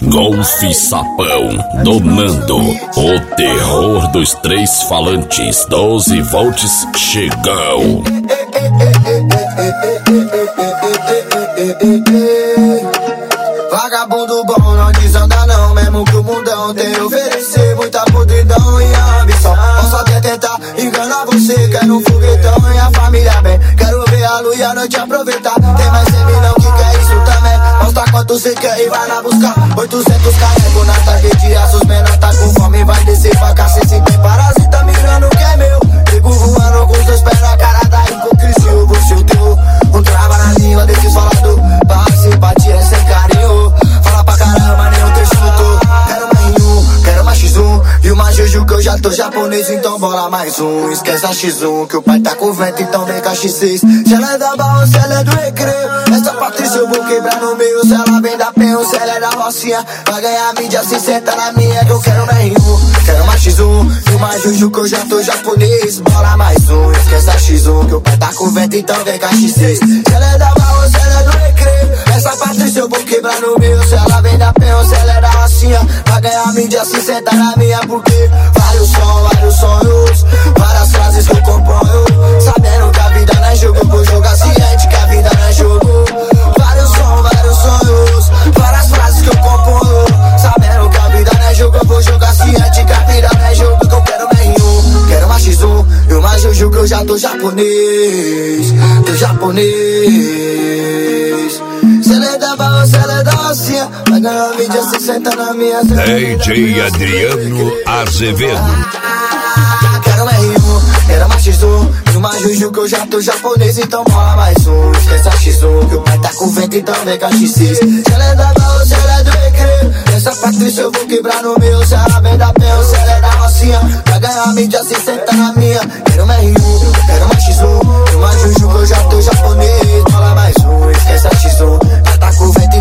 Golf Sapão, domando o terror dos três falantes. 12 volts chegam. Vagabundo bom não desanda não, mesmo que o mundão tem a oferecer muita podridão e ambição. Posso até tentar enganar você, quero um foguetão e a família bem. Quero ver a lua e a noite aproveitar. Tem mais seminão que quer isso também. Mostra quanto você quer e vai lá buscar. 800 carrego na tarde, as menores tá com fome, vai descer pra cacete. Se tem parasita mirando que é meu. Pego voando com os dois pés na cara da hipocrisia. Você o teu, um trava na língua desses falador. Pra simpatia é sem carinho. Fala pra caramba, nem um trecho tô. Quero mais um, quero mais X1 e uma Juju que eu já tô japonês, então bola mais um. Esquece a X1 que o pai tá com vento, então vem com a X6. Se ela é da barra, se ela é do recreio. Essa Patrícia eu vou quebrar no meio. Se ela vem da penho, se ela é da rocinha, vai ganhar mídia, se senta na minha. Que eu quero mais um, quero mais X1 e uma Juju que eu já tô japonês. Bola mais um, esquece a X1 que o pai tá com vento, então vem com a X6. Se ela é da barra, se ela é do recreio. Essa Patrícia eu vou quebrar no meio. Se ela vem da penho, se ela é da rocinha, vai ganhar mídia, se senta na minha. Porque vários sonhos, várias frases que eu componho, sabendo que a vida não é jogo, eu vou jogar ciente que a vida não é jogo. Vários sonhos, várias frases que eu componho, sabendo que a vida não é jogo, eu vou jogar ciente que a vida não é jogo. Que eu quero mais um, quero mais X1 e uma Juju que eu já tô japonês. Tô japonês. Se ela é da barra, se ela é da rocinha, vai ganhar mídia, se senta na minha. DJ Adriano Azevedo. Quero mais um, quero mais X1 e uma Juju que eu já tô japonês, então bola mais um. Esquece a X1 que o pai tá com vento, então vem com a X6. Se ela é da barra, se ela é do recreio. Essa Patrícia eu vou quebrar no meu. Se ela vem da penho, se ela é da rocinha, vai ganhar mídia, se senta na minha. Quero mais um, quero mais X1 e uma Juju que eu já tô japonês. Bola mais um, esquece a X1, pai tá com vento,